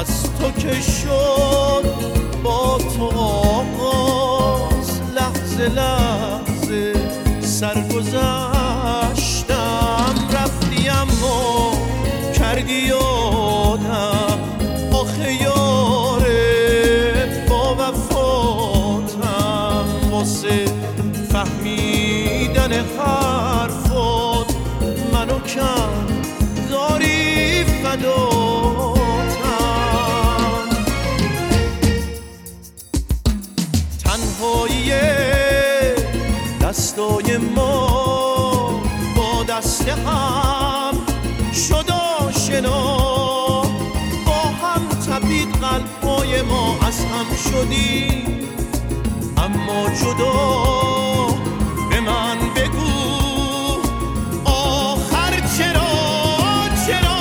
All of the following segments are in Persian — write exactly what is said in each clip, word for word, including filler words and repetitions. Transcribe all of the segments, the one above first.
از تو که شد با تو آغاز، لحظه لحظه سرگذشتم. رفتی اما کردی یادم، آخه یاره با وفاتم. واسه فهمیدن حرفات منو کم داری فداتم. تنهایی دستای ما با دست هم شد آشنا، با هم تپید قلب‌های ما، از هم شدیم اما جدا. به من بگو آخر چرا چرا؟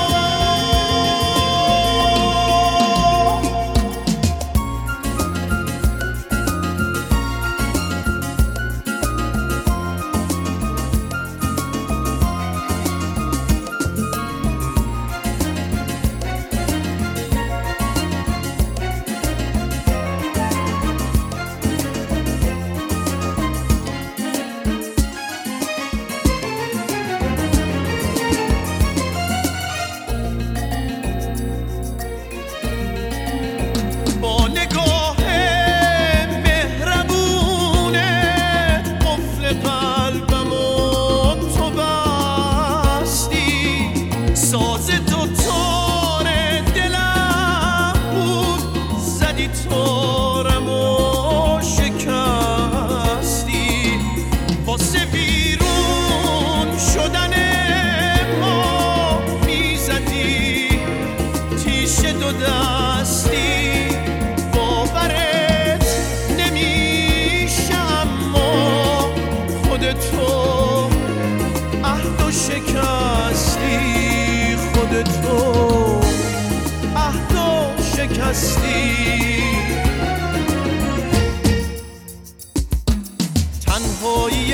تنهایی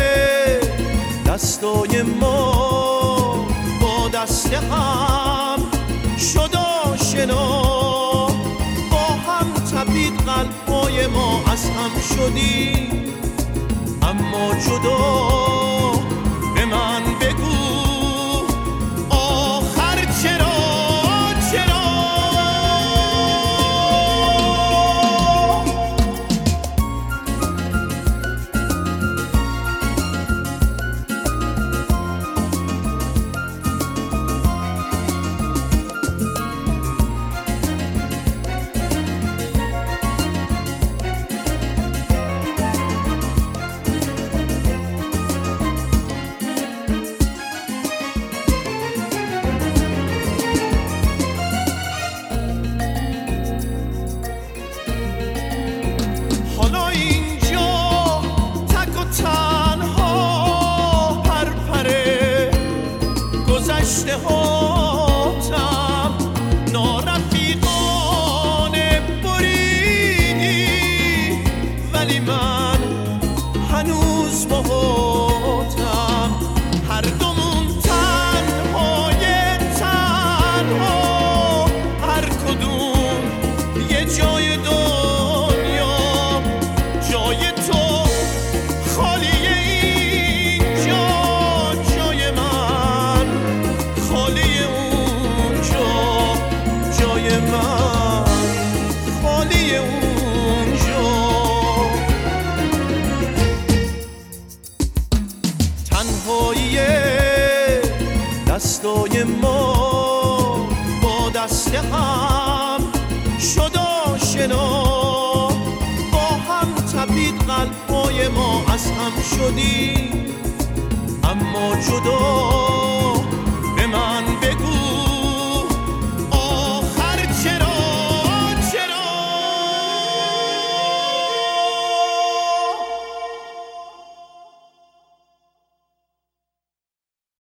دستای ما با دست هم شد آشنا، با هم تپید قلب‌های ما، از هم شدیم اما جدا. به من بگو آخر چرا چرا؟ هاتم نارفیقانه بریدی، ولی من هنوز باهاتم. هر دومون تنهای تنها، هر کدوم یه جای دنیا. جای تو خالیه اینجا، جای من خالی اونجا، جای من خالی اونجا. تنهایی دستای ما با دست هم شد آشنا، با هم تپید قلب‌های ما، از هم شدیم اما جدا.